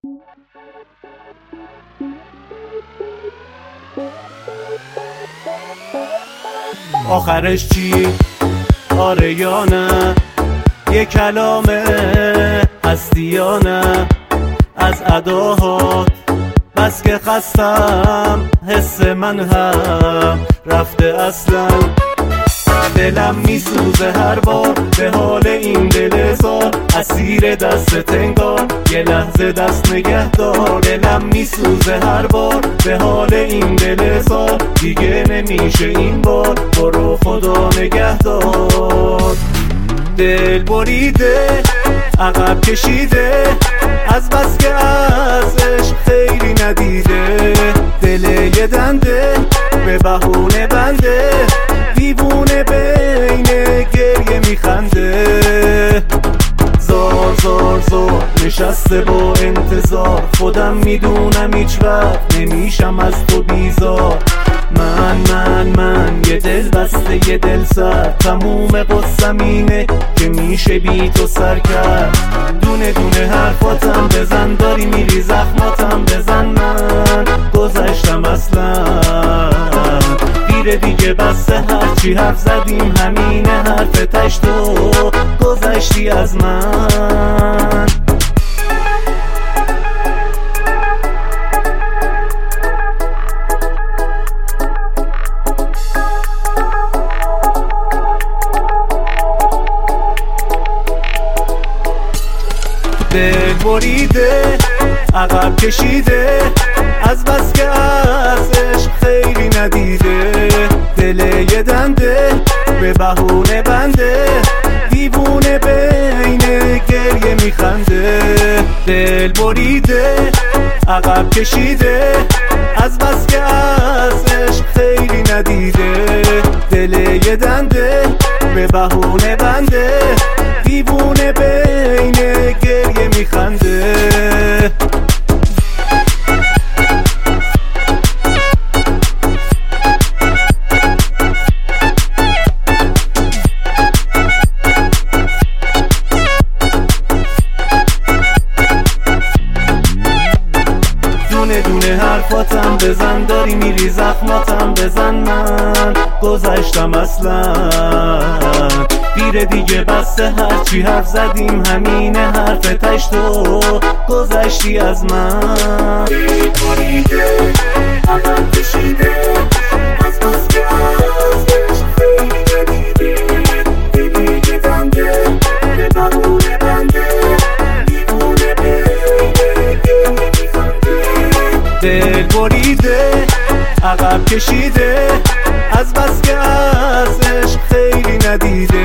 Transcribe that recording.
آخرش چی؟ آره یا نه؟ یه کلامه هستی یا نه؟ از اداهات بس که خستم، حس من هم رفته اصلا. دلم میسوزه هر بار به حال این دل زار، اسیر دست انگار یه لحظه دست نگه دار. دلم میسوزه هر بار به حال این دل زار، دیگه نمیشه این بار، برو خدا نگه دار. دل بریده عقب کشیده، از بس که از عشق خیلی ندیده. دل یه دنده به بهونه بنده، دیوونه بین گریه میخنده. زار زار زار نشسته با انتظار، خودم میدونم هیچ وقت نمیشم از تو بیزار. من یه دل بسته یه دل سر، تموم قصم اینه که میشه بی تو سر کرد. دونه دونه حرفاتم بزن، داری میری زخماتم بزن. من گذشتم اصلا، دیره دیگه بسته هرچی حرف زدیم همینه حرف تش، تو گذشتی از من. دل بریده عقب کشیده، از بس که از عشق خیلی ندیده. دل یه دنده به بهونه بنده، دیوونه بین گریه میخنده. دل بریده عقب کشیده، از بس که از عشق خیلی ندیده. دل یه دنده به بهونه بنده، دیوونه بین گریه میخنده. دونه دونه حرفاتم بزن، داری میری زخماتم بزن. من گذشتم اصلا، دیره دیگه بسته هرچی حرف زدیم همینه حرف تش، تو گذشتی از من. بریده عقب کشیده، از بس که از عشق خیلی ندیده. دل یه دنده به بهونه بنده، دیوونه بین گریه میخنده. دل بریده عقب کشیده، از بس که از عشق خیلی ندیده.